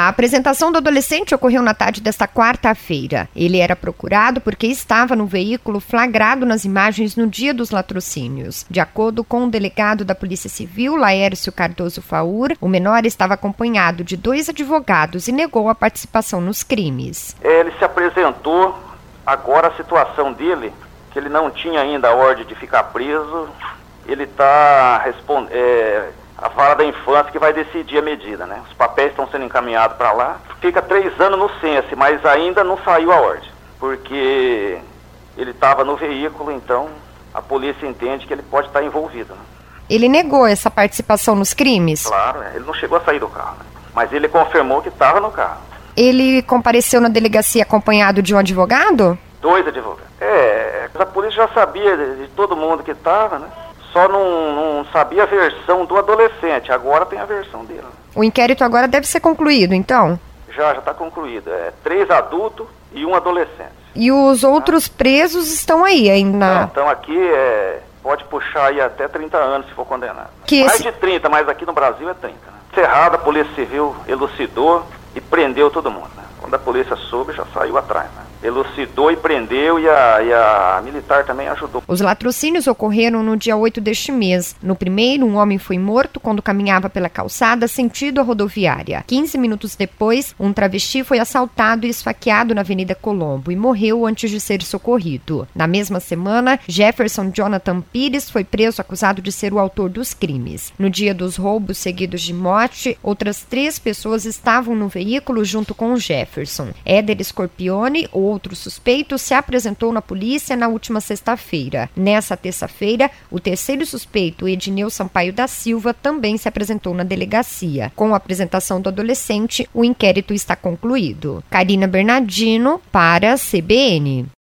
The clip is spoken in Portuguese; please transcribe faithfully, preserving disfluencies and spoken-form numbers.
A apresentação do adolescente ocorreu na tarde desta quarta-feira. Ele era procurado porque estava no veículo flagrado nas imagens no dia dos latrocínios. De acordo com o delegado da Polícia Civil, Laércio Cardoso Faur, o menor estava acompanhado de dois advogados e negou a participação nos crimes. Ele se apresentou, agora a situação dele, que ele não tinha ainda a ordem de ficar preso, ele está respondendo... É... a vara da infância que vai decidir a medida, né? Os papéis estão sendo encaminhados para lá. Fica três anos no C E S, mas ainda não saiu a ordem, porque ele estava no veículo, então a polícia entende que ele pode estar envolvido, né? Ele negou essa participação nos crimes? Claro, né? Ele não chegou a sair do carro, né? Mas ele confirmou que estava no carro. Ele compareceu na delegacia acompanhado de um advogado? Dois advogados. É, a polícia já sabia de, de todo mundo que estava, né? Só não, não sabia a versão do adolescente, agora tem a versão dele. O inquérito agora deve ser concluído, então? Já, já está concluído. É três adultos e um adolescente. E os outros ah. presos estão aí ainda? Não, estão aqui, é, pode puxar aí até trinta anos se for condenado. Que Mais esse... de trinta, mas aqui no Brasil é trinta. Né? Cerrado, a Polícia Civil elucidou e prendeu todo mundo. Né? Quando a polícia soube, já saiu atrás, né? Elucidou e prendeu e a, e a militar também ajudou. Os latrocínios ocorreram no dia oito deste mês. No primeiro, um homem foi morto quando caminhava pela calçada sentido a rodoviária. quinze minutos depois, um travesti foi assaltado e esfaqueado na Avenida Colombo e morreu antes de ser socorrido. Na mesma semana, Jefferson Jonathan Pires foi preso acusado de ser o autor dos crimes. No dia dos roubos seguidos de morte, outras três pessoas estavam no veículo junto com o Jefferson. Éder Scorpione, o outro suspeito, se apresentou na polícia na última sexta-feira. Nessa terça-feira, o terceiro suspeito, Edneu Sampaio da Silva, também se apresentou na delegacia. Com a apresentação do adolescente, o inquérito está concluído. Karina Bernardino, para a C B N.